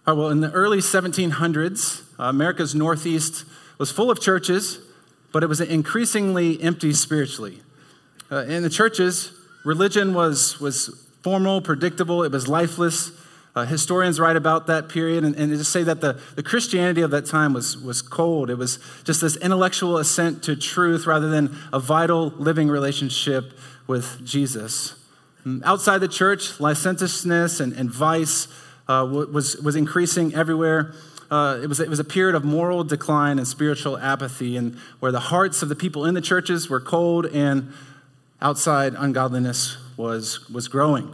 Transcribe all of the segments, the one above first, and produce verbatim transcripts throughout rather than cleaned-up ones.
All right, well, in the early seventeen hundreds, uh, America's Northeast was full of churches, but it was increasingly empty spiritually. Uh, in the churches, religion was, was formal, predictable, it was lifeless. Uh, historians write about that period and, and just say that the, the Christianity of that time was, was cold. It was just this intellectual assent to truth rather than a vital living relationship with Jesus. And outside the church, licentiousness and, and vice uh, was, was increasing everywhere. Uh, it was it was a period of moral decline and spiritual apathy, and where the hearts of the people in the churches were cold, and outside ungodliness was was growing.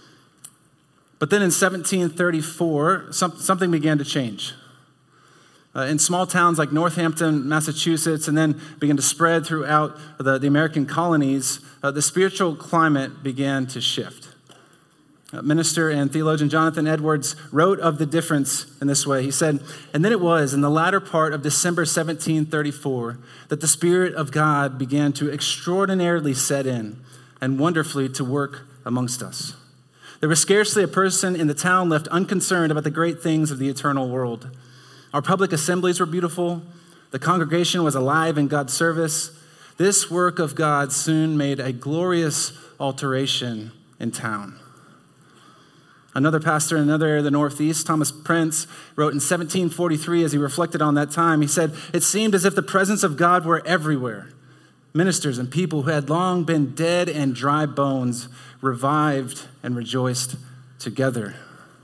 But then in seventeen thirty-four, some, something began to change. Uh, in small towns like Northampton, Massachusetts, and then began to spread throughout the, the American colonies, uh, the spiritual climate began to shift. Uh, minister and theologian Jonathan Edwards wrote of the difference in this way. He said, "And then it was in the latter part of December seventeen thirty-four that the Spirit of God began to extraordinarily set in and wonderfully to work amongst us. There was scarcely a person in the town left unconcerned about the great things of the eternal world. Our public assemblies were beautiful. The congregation was alive in God's service. This work of God soon made a glorious alteration in town." Another pastor in another area of the Northeast, Thomas Prince, wrote in seventeen forty-three as he reflected on that time, he said, "It seemed as if the presence of God were everywhere. Ministers and people who had long been dead and dry bones revived and rejoiced together."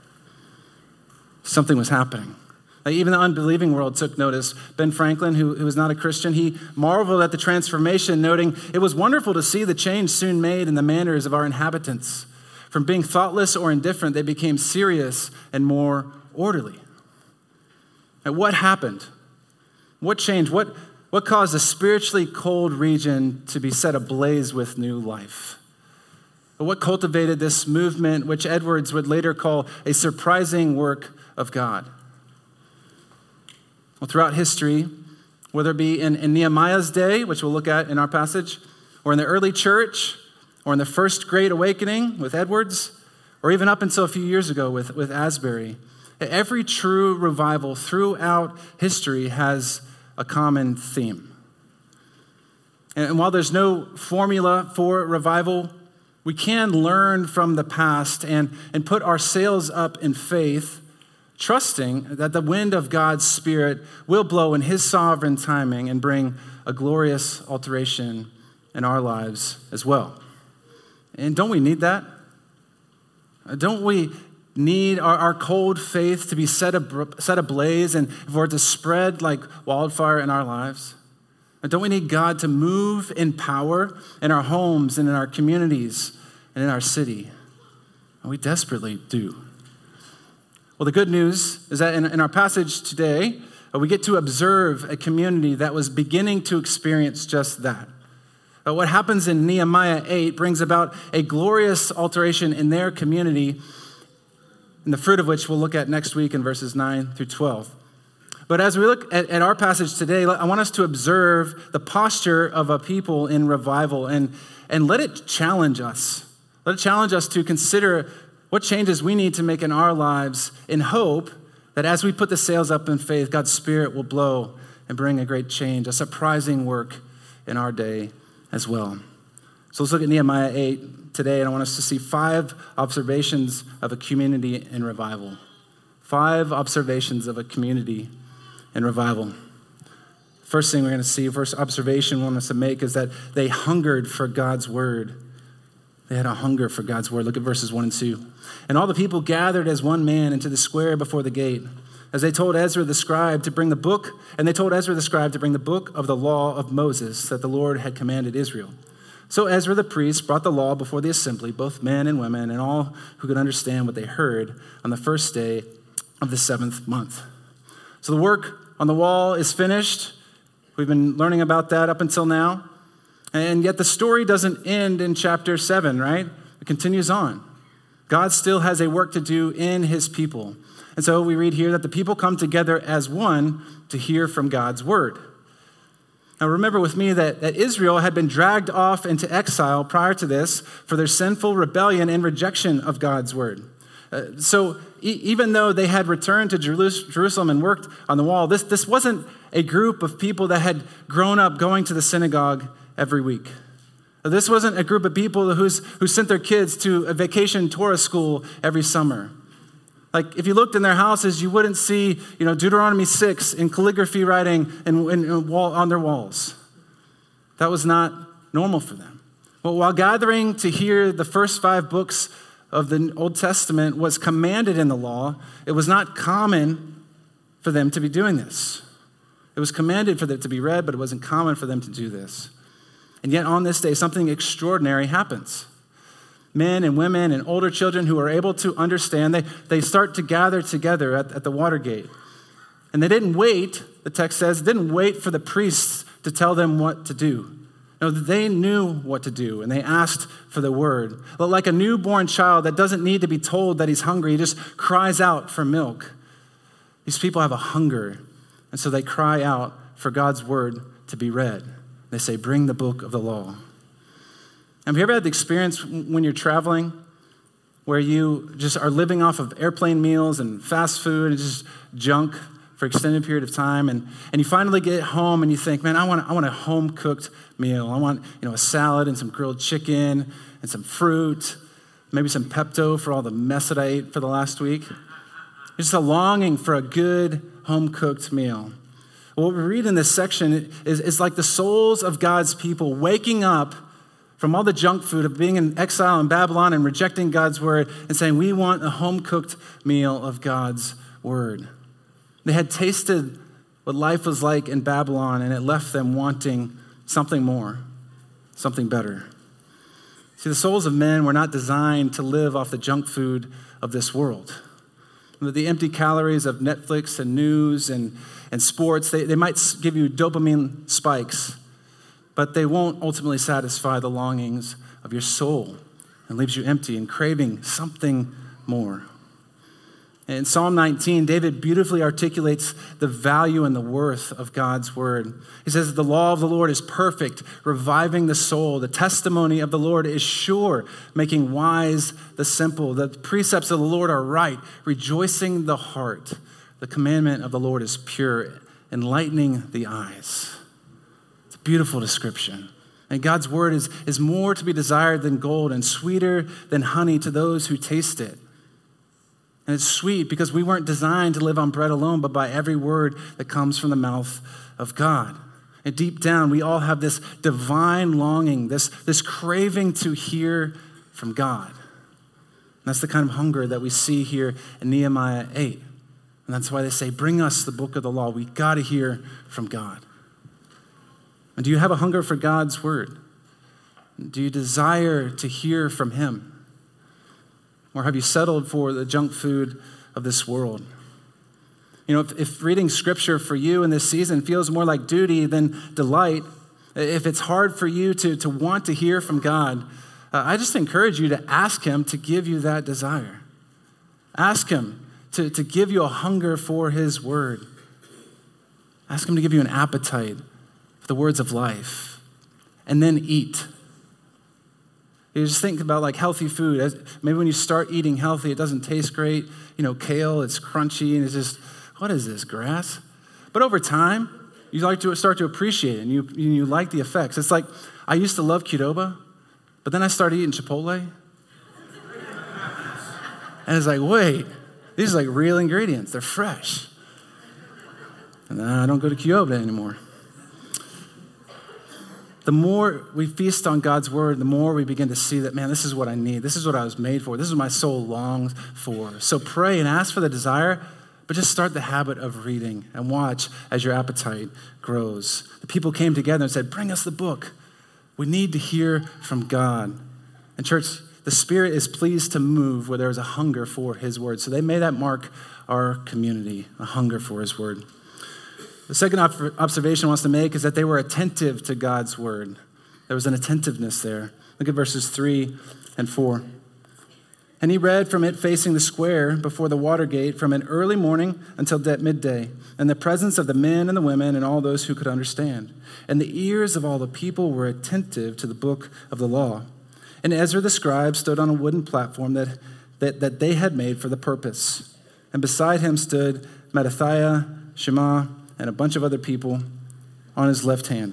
Something was happening. Even the unbelieving world took notice. Ben Franklin, who, who was not a Christian, he marveled at the transformation, noting, "It was wonderful to see the change soon made in the manners of our inhabitants. From being thoughtless or indifferent, they became serious and more orderly." And what happened? What changed? What, what caused a spiritually cold region to be set ablaze with new life? But what cultivated this movement, which Edwards would later call a surprising work of God? Well, throughout history, whether it be in, in Nehemiah's day, which we'll look at in our passage, or in the early church, or in the First Great Awakening with Edwards, or even up until a few years ago with, with Asbury, every true revival throughout history has a common theme. And, and while there's no formula for revival, we can learn from the past and, and put our sails up in faith, trusting that the wind of God's Spirit will blow in His sovereign timing and bring a glorious alteration in our lives as well. And don't we need that? Don't we need our, our cold faith to be set, ab- set ablaze and for it to spread like wildfire in our lives? And don't we need God to move in power in our homes and in our communities and in our city? And we desperately do. Well, the good news is that in, in our passage today, uh, we get to observe a community that was beginning to experience just that. Uh, what happens in Nehemiah eight brings about a glorious alteration in their community, and the fruit of which we'll look at next week in verses nine through twelve. But as we look at, at our passage today, I want us to observe the posture of a people in revival and, and let it challenge us. Let it challenge us to consider what changes we need to make in our lives in hope that as we put the sails up in faith, God's Spirit will blow and bring a great change, a surprising work in our day as well. So let's look at Nehemiah eight today, and I want us to see five observations of a community in revival. Five observations of a community in revival. First thing we're going to see, first observation we want us to make is that they hungered for God's word. They had a hunger for God's word. Look at verses one and two. "And all the people gathered as one man into the square before the gate, as they told Ezra the scribe to bring the book, and they told Ezra the scribe to bring the book of the law of Moses that the Lord had commanded Israel. So Ezra the priest brought the law before the assembly, both men and women, and all who could understand what they heard on the first day of the seventh month." So the work on the wall is finished. We've been learning about that up until now. And yet the story doesn't end in chapter seven, right? It continues on. God still has a work to do in His people. And so we read here that the people come together as one to hear from God's word. Now remember with me that, that Israel had been dragged off into exile prior to this for their sinful rebellion and rejection of God's word. Uh, so e- even though they had returned to Jerus- Jerusalem and worked on the wall, this, this wasn't a group of people that had grown up going to the synagogue every week. This wasn't a group of people who's, who sent their kids to a vacation Torah school every summer. Like, if you looked in their houses, you wouldn't see, you know, Deuteronomy six in calligraphy writing in, in, in wall, on their walls. That was not normal for them. Well, while gathering to hear the first five books of the Old Testament was commanded in the law, it was not common for them to be doing this. It was commanded for them to be read, but it wasn't common for them to do this. And yet on this day, something extraordinary happens. Men and women and older children who are able to understand, they, they start to gather together at, at the Watergate. And they didn't wait, the text says, didn't wait for the priests to tell them what to do. No, they knew what to do, and they asked for the word. But like a newborn child that doesn't need to be told that he's hungry, he just cries out for milk. These people have a hunger, and so they cry out for God's word to be read. They say, bring the book of the law. Have you ever had the experience when you're traveling where you just are living off of airplane meals and fast food and just junk for an extended period of time, and, and you finally get home and you think, man, I want, I want a home-cooked meal. I want, you know, a salad and some grilled chicken and some fruit, maybe some Pepto for all the mess that I ate for the last week. It's just a longing for a good home-cooked meal. What we read in this section is, is like the souls of God's people waking up from all the junk food of being in exile in Babylon and rejecting God's word and saying, we want a home-cooked meal of God's word. They had tasted what life was like in Babylon, and it left them wanting something more, something better. See, the souls of men were not designed to live off the junk food of this world. The empty calories of Netflix and news and, and sports, they, they might give you dopamine spikes, but they won't ultimately satisfy the longings of your soul and leaves you empty and craving something more. In Psalm nineteen, David beautifully articulates the value and the worth of God's word. He says, the law of the Lord is perfect, reviving the soul. The testimony of the Lord is sure, making wise the simple. The precepts of the Lord are right, rejoicing the heart. The commandment of the Lord is pure, enlightening the eyes. It's a beautiful description. And God's word is, is more to be desired than gold and sweeter than honey to those who taste it. And it's sweet because we weren't designed to live on bread alone, but by every word that comes from the mouth of God. And deep down, we all have this divine longing, this, this craving to hear from God. And that's the kind of hunger that we see here in Nehemiah eight. And that's why they say, bring us the book of the law. We got to hear from God. And do you have a hunger for God's word? Do you desire to hear from him? Or have you settled for the junk food of this world? You know, if, if reading scripture for you in this season feels more like duty than delight, if it's hard for you to, to want to hear from God, uh, I just encourage you to ask him to give you that desire. Ask him to, to give you a hunger for his word. Ask him to give you an appetite for the words of life, and then eat. You just think about like healthy food. Maybe when you start eating healthy, it doesn't taste great. You know, kale, it's crunchy, and it's just, what is this, grass? But over time, you like to start to appreciate it, and you, you like the effects. It's like, I used to love Qdoba, but then I started eating Chipotle. And it's like, wait, these are like real ingredients. They're fresh. And then I don't go to Qdoba anymore. The more we feast on God's word, the more we begin to see that, man, this is what I need. This is what I was made for. This is what my soul longs for. So pray and ask for the desire, but just start the habit of reading and watch as your appetite grows. The people came together and said, bring us the book. We need to hear from God. And church, the Spirit is pleased to move where there is a hunger for his word. So they made that mark our community, a hunger for his word. The second observation I want to make is that they were attentive to God's word. There was an attentiveness there. Look at verses three and four. And he read from it facing the square before the Watergate from an early morning until midday, in the presence of the men and the women and all those who could understand. And the ears of all the people were attentive to the book of the law. And Ezra the scribe stood on a wooden platform that that, that they had made for the purpose. And beside him stood Mattathiah, Shema, and a bunch of other people on his left hand.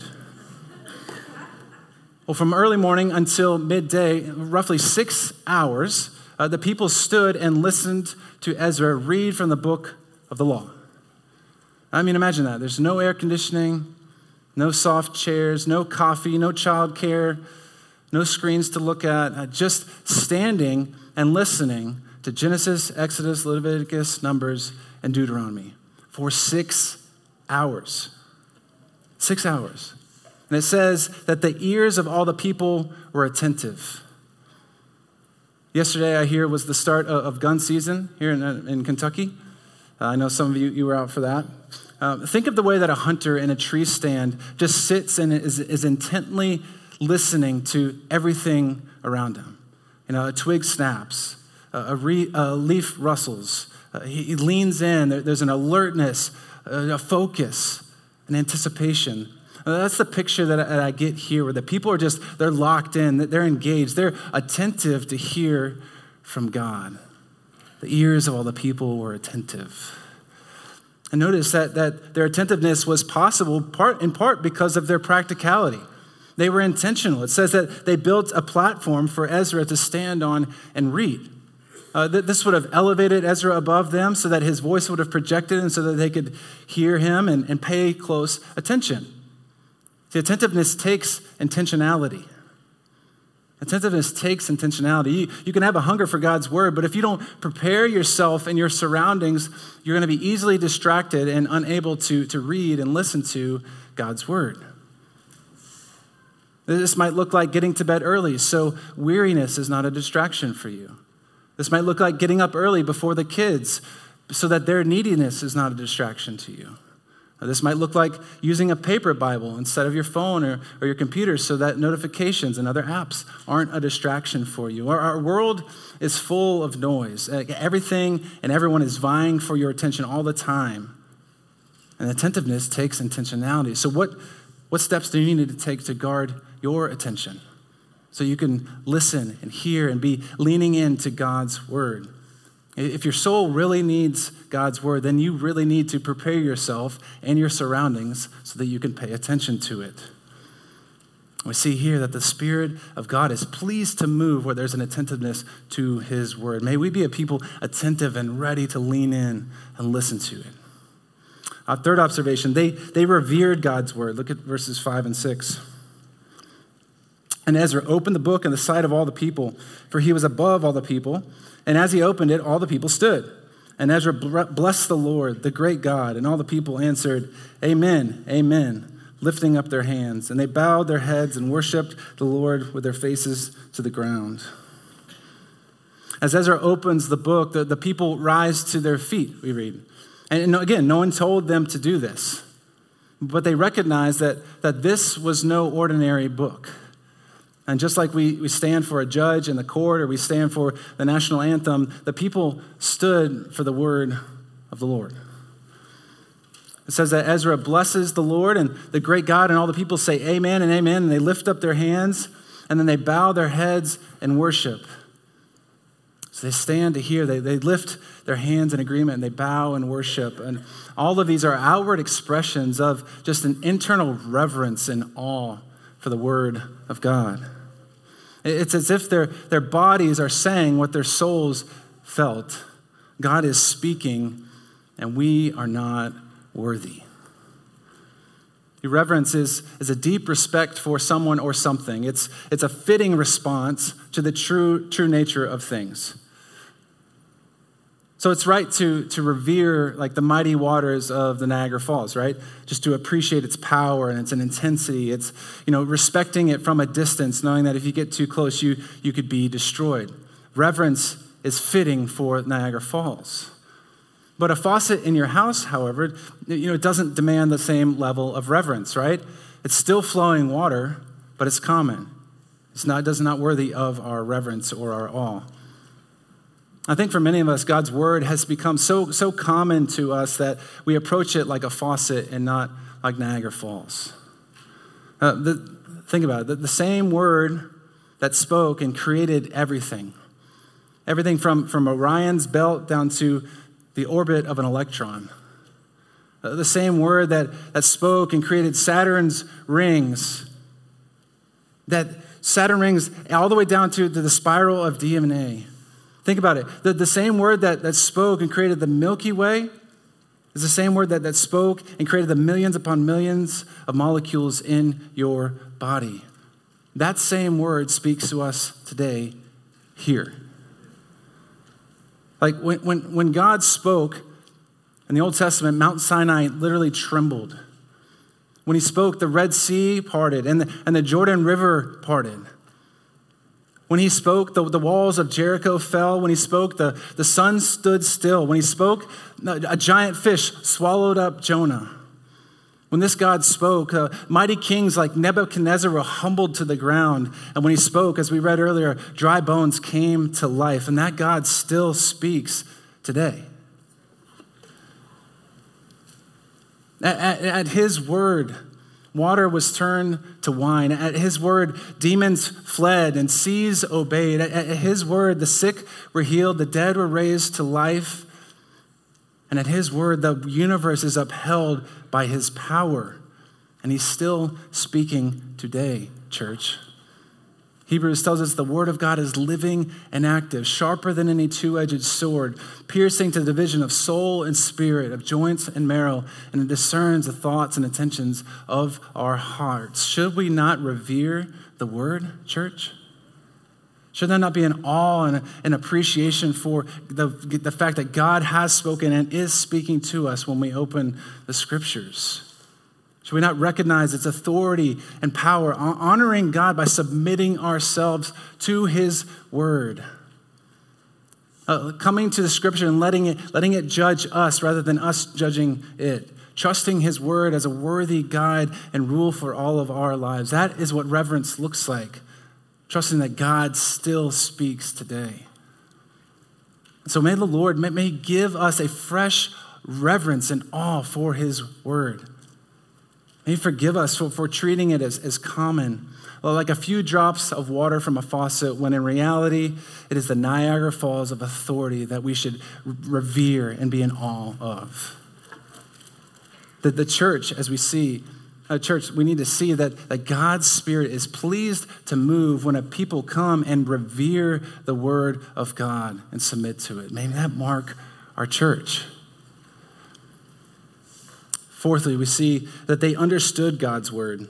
Well, from early morning until midday, roughly six hours, uh, the people stood and listened to Ezra read from the book of the law. I mean, imagine that. There's no air conditioning, no soft chairs, no coffee, no childcare, no screens to look at, uh, just standing and listening to Genesis, Exodus, Leviticus, Numbers, and Deuteronomy for six hours. Six hours. And it says that the ears of all the people were attentive. Yesterday, I hear, was the start of gun season here in, in Kentucky. Uh, I know some of you, you were out for that. Uh, think of the way that a hunter in a tree stand just sits and is, is intently listening to everything around him. You know, a twig snaps, a, a, re, a leaf rustles. Uh, he, he leans in. There, there's an alertness, a, a focus, an anticipation. Uh, that's the picture that I, that I get here, where the people are just, they're locked in, they're engaged, they're attentive to hear from God. The ears of all the people were attentive. And notice that, that their attentiveness was possible part in part because of their practicality. They were intentional. It says that they built a platform for Ezra to stand on and read. Uh, th- this would have elevated Ezra above them so that his voice would have projected and so that they could hear him and, and pay close attention. See, attentiveness takes intentionality. Attentiveness takes intentionality. You, you can have a hunger for God's word, but if you don't prepare yourself and your surroundings, you're going to be easily distracted and unable to, to read and listen to God's word. This might look like getting to bed early, so weariness is not a distraction for you. This might look like getting up early before the kids so that their neediness is not a distraction to you. This might look like using a paper Bible instead of your phone or, or your computer so that notifications and other apps aren't a distraction for you. Our, our world is full of noise. Everything and everyone is vying for your attention all the time. And attentiveness takes intentionality. So what, what steps do you need to take to guard your attention so you can listen and hear and be leaning into God's word? If your soul really needs God's word, then you really need to prepare yourself and your surroundings so that you can pay attention to it. We see here that the Spirit of God is pleased to move where there's an attentiveness to his word. May we be a people attentive and ready to lean in and listen to it. Our third observation, they, they revered God's word. Look at verses five and six. And Ezra opened the book in the sight of all the people, for he was above all the people. And as he opened it, all the people stood. And Ezra blessed the Lord, the great God. And all the people answered, Amen, amen, lifting up their hands. And they bowed their heads and worshiped the Lord with their faces to the ground. As Ezra opens the book, the, the people rise to their feet, we read. And again, no one told them to do this. But they recognized that, that this was no ordinary book. And just like we, we stand for a judge in the court or we stand for the national anthem, the people stood for the word of the Lord. It says that Ezra blesses the Lord and the great God, and all the people say amen and amen, and they lift up their hands, and then they bow their heads and worship. So they stand to hear, they, they lift their hands in agreement, and they bow and worship. And all of these are outward expressions of just an internal reverence and awe for the word of God. It's as if their, their bodies are saying what their souls felt. God is speaking, and we are not worthy. Reverence is, is a deep respect for someone or something. It's, it's a fitting response to the true, true nature of things. So it's right to, to revere like the mighty waters of the Niagara Falls, right? Just to appreciate its power and its an intensity. It's, you know, respecting it from a distance, knowing that if you get too close, you, you could be destroyed. Reverence is fitting for Niagara Falls. But a faucet in your house, however, you know, it doesn't demand the same level of reverence, right? It's still flowing water, but it's common. It's not, does not worthy of our reverence or our awe. I think for many of us, God's word has become so, so common to us that we approach it like a faucet and not like Niagara Falls. Uh, the, think about it. The, the same word that spoke and created everything Everything from, from Orion's belt down to the orbit of an electron. Uh, the same word that, that spoke and created Saturn's rings, that Saturn rings all the way down to, to the spiral of D N A. Think about it. The, the same word that, that spoke and created the Milky Way is the same word that, that spoke and created the millions upon millions of molecules in your body. That same word speaks to us today here. Like when, when, when God spoke in the Old Testament, Mount Sinai literally trembled. When he spoke, the Red Sea parted and the, and the Jordan River parted. When he spoke, the, the walls of Jericho fell. When he spoke, the, the sun stood still. When he spoke, a giant fish swallowed up Jonah. When this God spoke, uh, mighty kings like Nebuchadnezzar were humbled to the ground. And when he spoke, as we read earlier, dry bones came to life. And that God still speaks today. At, at, at his word, water was turned to wine. At his word, demons fled and seas obeyed. At, at his word, the sick were healed, the dead were raised to life. And at his word, the universe is upheld by his power. And he's still speaking today, church. Hebrews tells us the word of God is living and active, sharper than any two-edged sword, piercing to the division of soul and spirit, of joints and marrow, and it discerns the thoughts and intentions of our hearts. Should we not revere the word, church? Should there not be an awe and an appreciation for the, the fact that God has spoken and is speaking to us when we open the scriptures? Should we not recognize its authority and power, honoring God by submitting ourselves to his word? Uh, coming to the scripture and letting it, letting it judge us rather than us judging it. Trusting his word as a worthy guide and rule for all of our lives. That is what reverence looks like. Trusting that God still speaks today. So may the Lord, may, may he give us a fresh reverence and awe for his word. May he forgive us for, for treating it as, as common, like a few drops of water from a faucet, when in reality, it is the Niagara Falls of authority that we should revere and be in awe of. That the church, as we see, uh, church, we need to see that, that God's Spirit is pleased to move when a people come and revere the word of God and submit to it. May that mark our church. Fourthly, we see that they understood God's word.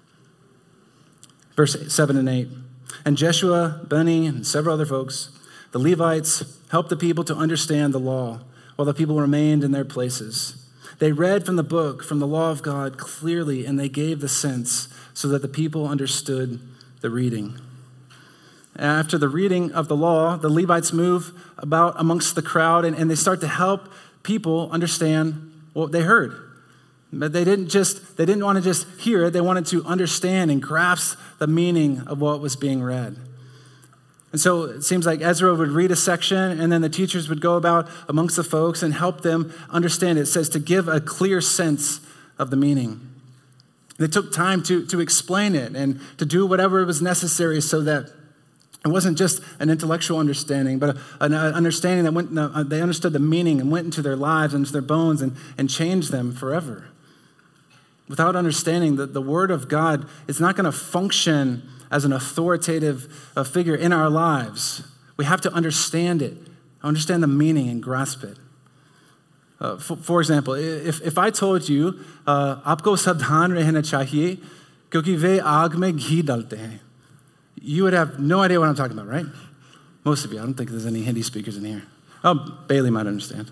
Verse seven and eight. And Jeshua, Bani, and several other folks, the Levites, helped the people to understand the law while the people remained in their places. They read from the book, from the law of God clearly, and they gave the sense so that the people understood the reading. After the reading of the law, the Levites move about amongst the crowd and, and they start to help people understand what they heard. But they didn't just, they didn't want to just hear it. They wanted to understand and grasp the meaning of what was being read. And so it seems like Ezra would read a section and then the teachers would go about amongst the folks and help them understand it. It says to give a clear sense of the meaning. They took time to, to explain it and to do whatever was necessary so that it wasn't just an intellectual understanding, but an understanding that went, uh, they understood the meaning and went into their lives, into their bones, and, and changed them forever. Without understanding that the word of God is not going to function as an authoritative uh, figure in our lives. We have to understand it, understand the meaning and grasp it. Uh, for, for example, if, if I told you, "Aapko sabdhan rehna chahiye, kyunki ve aag mein ghee dalte hain," you would have no idea what I'm talking about, right? Most of you. I don't think there's any Hindi speakers in here. Oh, Bailey might understand.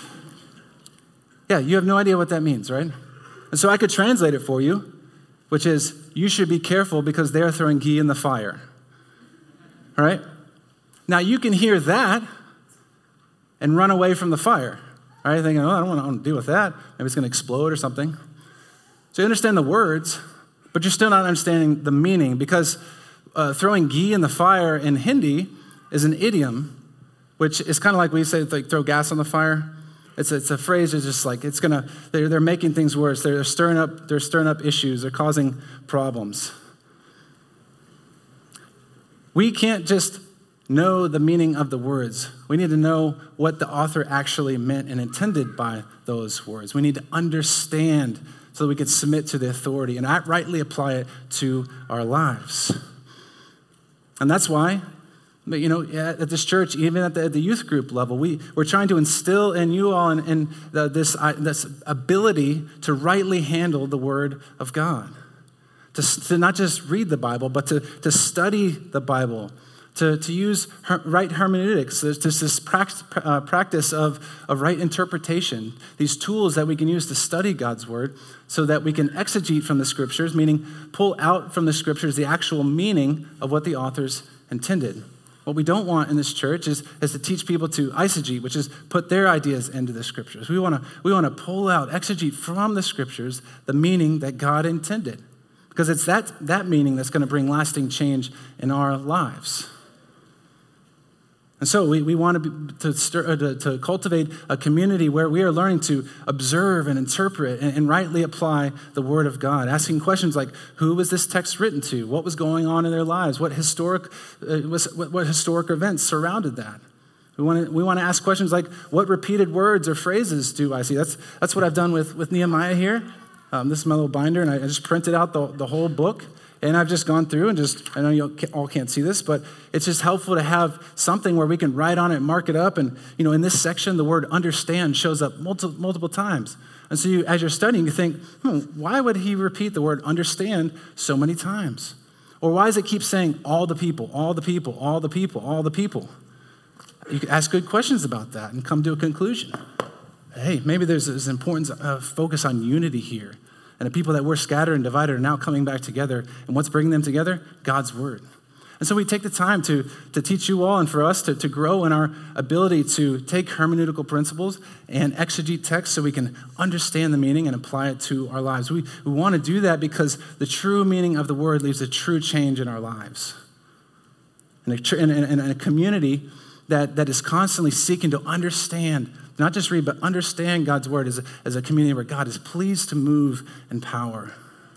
Yeah, you have no idea what that means, right? And so I could translate it for you, which is, you should be careful because they're throwing ghee in the fire. All right? Now, you can hear that and run away from the fire, right? Thinking, oh, I don't want to, I don't want to deal with that. Maybe it's going to explode or something. So you understand the words, but you're still not understanding the meaning, because uh, throwing ghee in the fire in Hindi is an idiom, which is kind of like we say, like throw gas on the fire. It's a, it's a phrase that's just like, it's gonna, they're, they're making things worse. They're stirring up, they're stirring up issues. They're causing problems. We can't just know the meaning of the words. We need to know what the author actually meant and intended by those words. We need to understand so that we can submit to the authority and rightly apply it to our lives. And that's why, you know, at this church, even at the, at the youth group level, we, we're trying to instill in you all in, in the, this, uh, this ability to rightly handle the Word of God. To, to not just read the Bible, but to, to study the Bible, to, to use her, right hermeneutics, to this practice, uh, practice of, of right interpretation, these tools that we can use to study God's Word so that we can exegete from the Scriptures, meaning pull out from the Scriptures the actual meaning of what the authors intended. What we don't want in this church is, is to teach people to eisegete, which is put their ideas into the Scriptures. We want to we want to pull out, exegete from the Scriptures the meaning that God intended. Because it's that, that meaning that's going to bring lasting change in our lives. And so we, we want to, be, to, stir, to, to cultivate a community where we are learning to observe and interpret and, and rightly apply the Word of God, asking questions like, who was this text written to? What was going on in their lives? What historic, uh, was, what, what historic events surrounded that? We want to we want to ask questions like, what repeated words or phrases do I see? That's, that's what I've done with, with Nehemiah here. Um, this is my little binder, and I just printed out the, the whole book, and I've just gone through and just, I know you all can't see this, but it's just helpful to have something where we can write on it, mark it up, and you know, in this section, the word understand shows up multiple, multiple times. And so you, as you're studying, you think, hmm, why would he repeat the word understand so many times? Or why does it keep saying all the people, all the people, all the people, all the people? You can ask good questions about that and come to a conclusion. Hey, maybe there's this important uh, focus on unity here. And the people that were scattered and divided are now coming back together. And what's bringing them together? God's Word. And so we take the time to, to teach you all and for us to, to grow in our ability to take hermeneutical principles and exegete text so we can understand the meaning and apply it to our lives. We, we want to do that because the true meaning of the Word leaves a true change in our lives. And a, in, in, in a community that, that is constantly seeking to understand, not just read, but understand God's Word as a, as a community where God is pleased to move in power.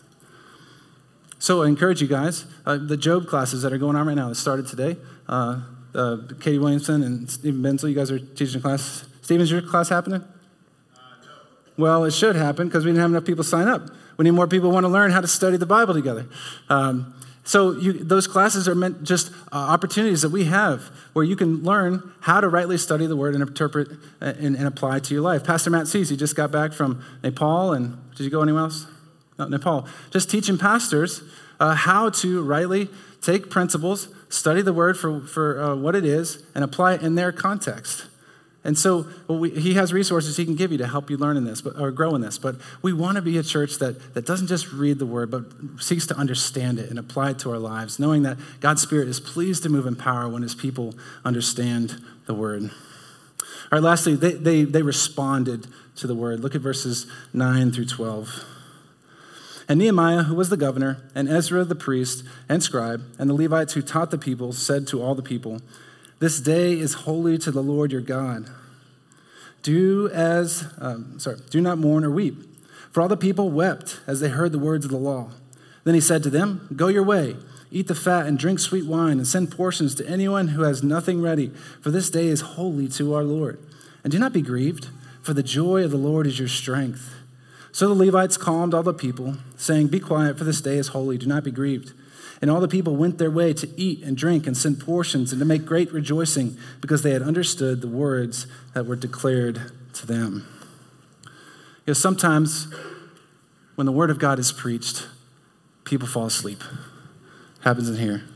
So I encourage you guys, uh, the Job classes that are going on right now that started today, uh, uh, Katie Williamson and Stephen Benzel, you guys are teaching a class. Stephen, is your class happening? Uh, no. Well, it should happen because we didn't have enough people sign up. We need more people who want to learn how to study the Bible together. Um, So you, those classes are meant just uh, opportunities that we have where you can learn how to rightly study the Word and interpret and, and apply it to your life. Pastor Matt Cease, he just got back from Nepal, and did you go anywhere else? No, Nepal. Just teaching pastors uh, how to rightly take principles, study the Word for, for uh, what it is, and apply it in their context. And so well, we, he has resources he can give you to help you learn in this, but, or grow in this. But we want to be a church that, that doesn't just read the Word, but seeks to understand it and apply it to our lives, knowing that God's Spirit is pleased to move in power when his people understand the Word. All right, lastly, they, they, they responded to the Word. Look at verses nine through twelve. And Nehemiah, who was the governor, and Ezra the priest and scribe, and the Levites who taught the people, said to all the people, "This day is holy to the Lord your God. Do as, um, sorry, do not mourn or weep." For all the people wept as they heard the words of the law. Then he said to them, "Go your way, eat the fat and drink sweet wine, and send portions to anyone who has nothing ready, for this day is holy to our Lord. And do not be grieved, for the joy of the Lord is your strength." So the Levites calmed all the people, saying, "Be quiet, for this day is holy, do not be grieved." And all the people went their way to eat and drink and send portions and to make great rejoicing because they had understood the words that were declared to them. You know, sometimes when the Word of God is preached, people fall asleep. It happens in here.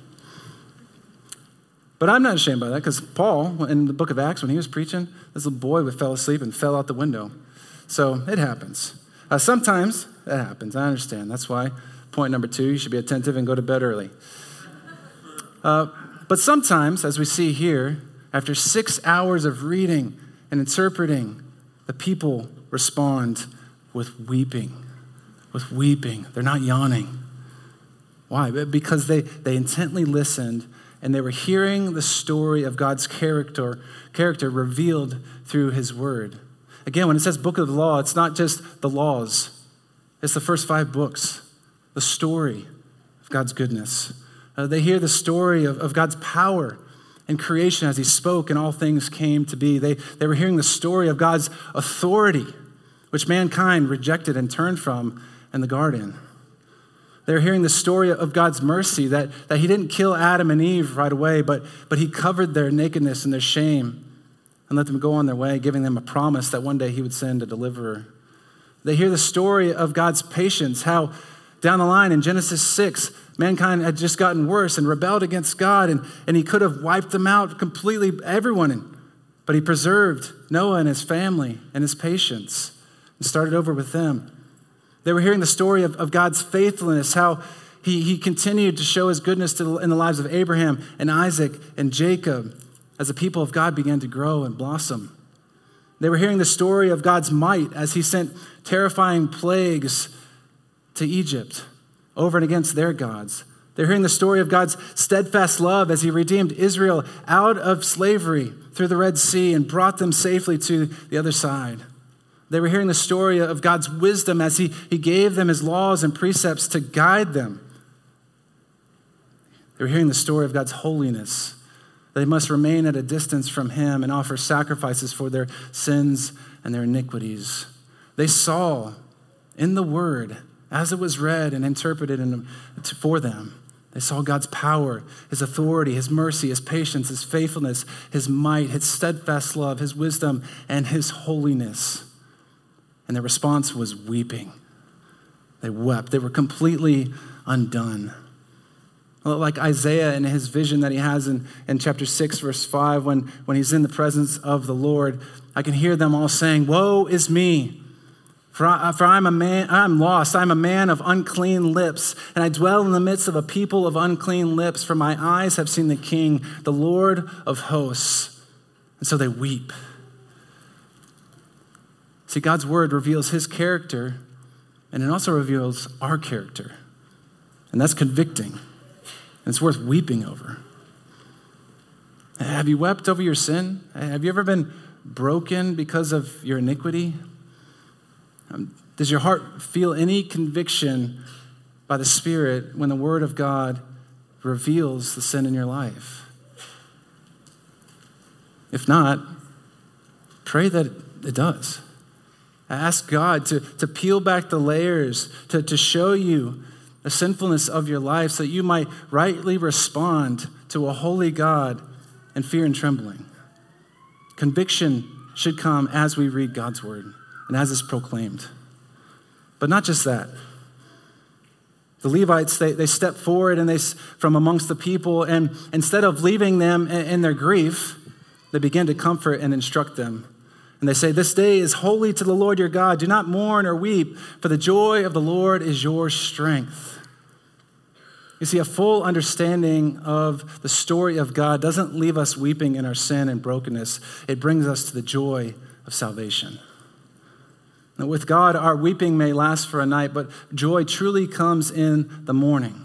But I'm not ashamed by that because Paul, in the book of Acts, when he was preaching, this little boy fell asleep and fell out the window. So it happens. Uh, sometimes that happens. I understand. That's why point number two, you should be attentive and go to bed early. Uh, but sometimes, as we see here, after six hours of reading and interpreting, the people respond with weeping. With weeping. They're not yawning. Why? Because they, they intently listened and they were hearing the story of God's character, character revealed through his word. Again, when it says book of the law, it's not just the laws. It's the first five books. The story of God's goodness. Uh, they hear the story of, of God's power in creation as he spoke and all things came to be. They, they were hearing the story of God's authority, which mankind rejected and turned from in the garden. They were hearing the story of God's mercy, that, that he didn't kill Adam and Eve right away, but, but he covered their nakedness and their shame and let them go on their way, giving them a promise that one day he would send a deliverer. They hear the story of God's patience, how down the line in Genesis six, mankind had just gotten worse and rebelled against God, and, and he could have wiped them out completely, everyone. But he preserved Noah and his family and his patience and started over with them. They were hearing the story of, of God's faithfulness, how he, he continued to show his goodness to, in the lives of Abraham and Isaac and Jacob as the people of God began to grow and blossom. They were hearing the story of God's might as he sent terrifying plagues to Egypt over and against their gods. They're hearing the story of God's steadfast love as he redeemed Israel out of slavery through the Red Sea and brought them safely to the other side. They were hearing the story of God's wisdom as he, he gave them his laws and precepts to guide them. They were hearing the story of God's holiness. They must remain at a distance from him and offer sacrifices for their sins and their iniquities. They saw in the word, as it was read and interpreted in, for them, they saw God's power, his authority, his mercy, his patience, his faithfulness, his might, his steadfast love, his wisdom, and his holiness. And their response was weeping. They wept. They were completely undone. Like Isaiah in his vision that he has in, in chapter six, verse five, when, when he's in the presence of the Lord, I can hear them all saying, "Woe is me, for, I, for I'm a man, I'm lost. I'm a man of unclean lips, and I dwell in the midst of a people of unclean lips, for my eyes have seen the King, the Lord of hosts." And so they weep. See, God's word reveals his character, and it also reveals our character. And that's convicting. And it's worth weeping over. Have you wept over your sin? Have you ever been broken because of your iniquity? Um, does your heart feel any conviction by the Spirit when the word of God reveals the sin in your life? If not, pray that it does. Ask God to, to peel back the layers, to, to show you the sinfulness of your life so that you might rightly respond to a holy God in fear and trembling. Conviction should come as we read God's word and as it's proclaimed. But not just that. The Levites, they, they step forward and they from amongst the people, and instead of leaving them in, in their grief, they begin to comfort and instruct them. And they say, "This day is holy to the Lord your God. Do not mourn or weep, for the joy of the Lord is your strength." You see, a full understanding of the story of God doesn't leave us weeping in our sin and brokenness. It brings us to the joy of salvation. Now, with God, our weeping may last for a night, but joy truly comes in the morning.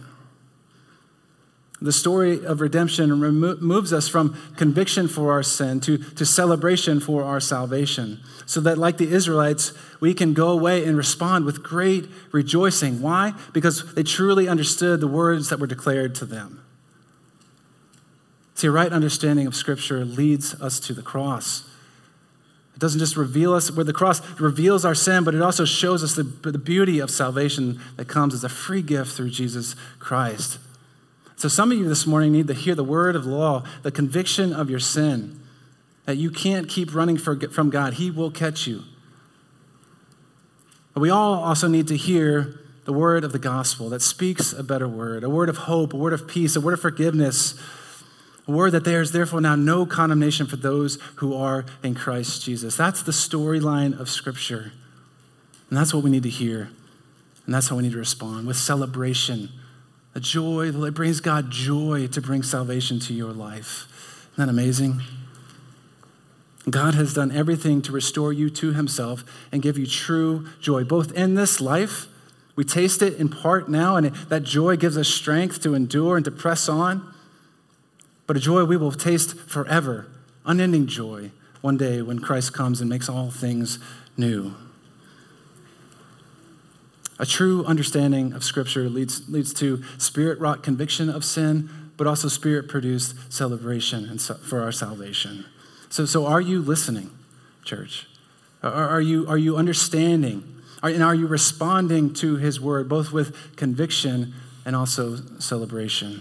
The story of redemption remo- moves us from conviction for our sin to, to celebration for our salvation, so that like the Israelites, we can go away and respond with great rejoicing. Why? Because they truly understood the words that were declared to them. See, a right understanding of Scripture leads us to the cross. It doesn't just reveal us, where the cross reveals our sin, but it also shows us the, the beauty of salvation that comes as a free gift through Jesus Christ. So some of you this morning need to hear the word of the law, the conviction of your sin, that you can't keep running for, from God. He will catch you. But we all also need to hear the word of the gospel that speaks a better word, a word of hope, a word of peace, a word of forgiveness, a word that there is therefore now no condemnation for those who are in Christ Jesus. That's the storyline of Scripture. And that's what we need to hear. And that's how we need to respond, with celebration. A joy, it brings God joy to bring salvation to your life. Isn't that amazing? God has done everything to restore you to himself and give you true joy, both in this life. We taste it in part now, and it, that joy gives us strength to endure and to press on. But a joy we will taste forever, unending joy, one day when Christ comes and makes all things new. A true understanding of Scripture leads, leads to spirit-wrought conviction of sin, but also Spirit-produced celebration and so, for our salvation. So, so are you listening, church? Are, are you are you understanding? Are, and are you responding to his word, both with conviction and also celebration?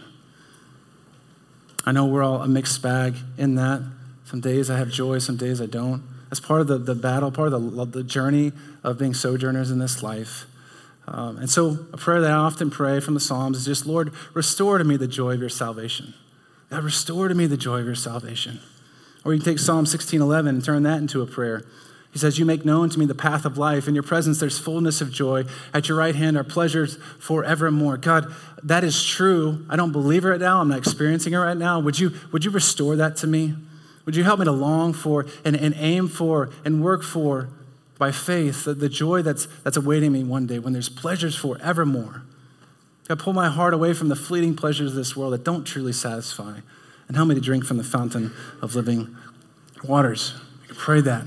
I know we're all a mixed bag in that. Some days I have joy, some days I don't. That's part of the, the battle, part of the, the journey of being sojourners in this life. Um, and so a prayer that I often pray from the Psalms is just, Lord, restore to me the joy of your salvation. God, restore to me the joy of your salvation. Or you can take Psalm sixteen eleven and turn that into a prayer. He says, you make known to me the path of life. In your presence, there's fullness of joy. At your right hand are pleasures forevermore. God, that is true. I don't believe it right now. I'm not experiencing it right now. Would you, would you restore that to me? Would you help me to long for and, and aim for and work for, by faith, the, the joy that's, that's awaiting me one day when there's pleasures forevermore? God, pull my heart away from the fleeting pleasures of this world that don't truly satisfy, and help me to drink from the fountain of living waters. I can pray that.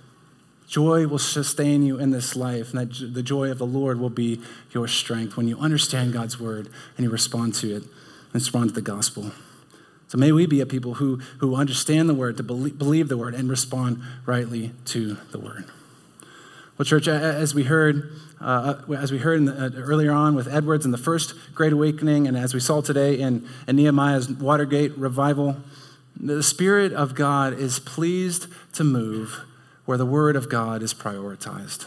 Joy will sustain you in this life, and that the joy of the Lord will be your strength when you understand God's word and you respond to it and respond to the gospel. So may we be a people who, who understand the word, to believe, believe the word, and respond rightly to the word. Well, church, as we heard, uh, as we heard in the, uh, earlier on with Edwards in the first Great Awakening, and as we saw today in, in Nehemiah's Watergate revival, the Spirit of God is pleased to move where the word of God is prioritized.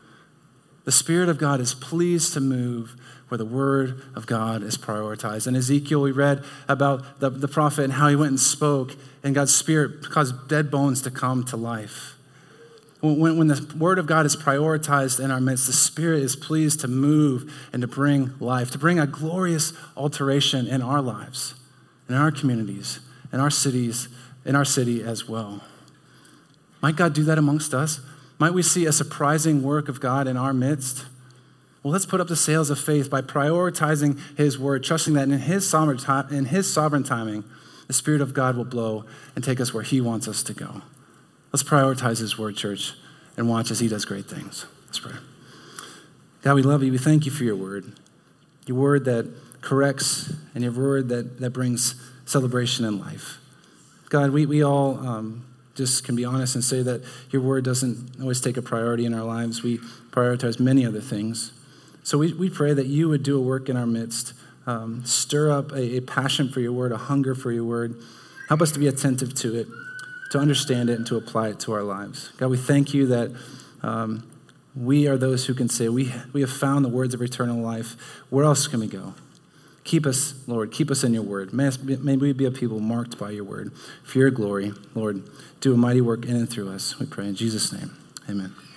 The Spirit of God is pleased to move where the word of God is prioritized. In Ezekiel, we read about the, the prophet and how he went and spoke, and God's Spirit caused dead bones to come to life. When, when the word of God is prioritized in our midst, the Spirit is pleased to move and to bring life, to bring a glorious alteration in our lives, in our communities, in our cities, in our city as well. Might God do that amongst us? Might we see a surprising work of God in our midst? Well, let's put up the sails of faith by prioritizing his word, trusting that in his sovereign, in his sovereign timing, the Spirit of God will blow and take us where he wants us to go. Let's prioritize his word, church, and watch as he does great things. Let's pray. God, we love you. We thank you for your word, your word that corrects and your word that, that brings celebration in life. God, we, we all... Um, just can be honest and say that your word doesn't always take a priority in our lives. We prioritize many other things. So we, we pray that you would do a work in our midst, um, stir up a, a passion for your word, a hunger for your word. Help us to be attentive to it, to understand it, and to apply it to our lives. God, we thank you that um, we are those who can say, we, we have found the words of eternal life. Where else can we go? Keep us, Lord, keep us in your word. May, us, may we be a people marked by your word. For your glory, Lord, do a mighty work in and through us. We pray in Jesus' name. Amen.